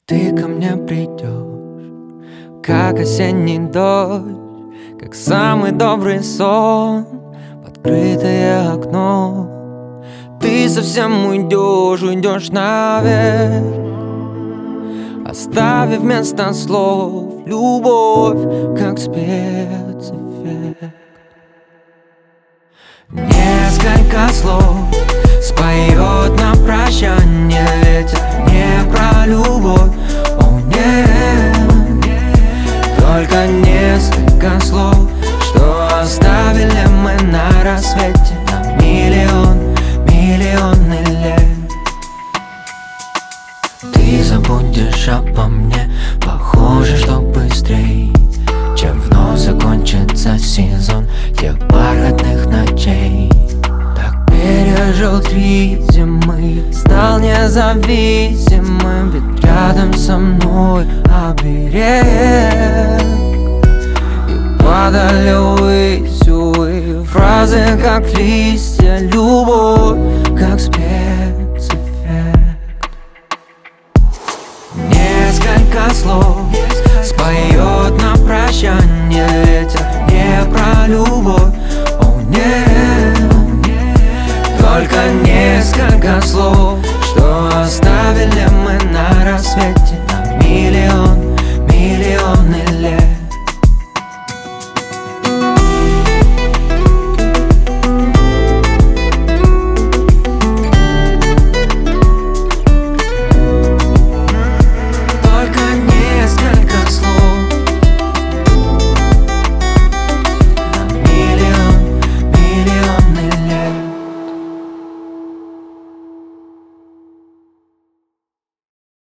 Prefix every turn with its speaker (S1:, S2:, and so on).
S1: Ты ко мне придешь, как осенний дождь, как самый добрый сон, открытое окно. Ты совсем уйдешь наверх, оставив вместо слов любовь, как спецэффект. Несколько слов споет на прощание ветер, не про любовь, о нет. Только несколько слов, что оставили мы на рассвете на миллионы лет. Ты забудешь обо мне, похоже, что быстрей, чем вновь закончится сезон тех бархатных ночей. Так пережил 3 зимы, стал независимым, ведь рядом со мной оберег. И падали ввысь, увы, фразы как листья, любовь как спецэффект. Несколько слов споет на прощание ветер, не про любовь, о нет. Только несколько слов, что оставили мы на рассвете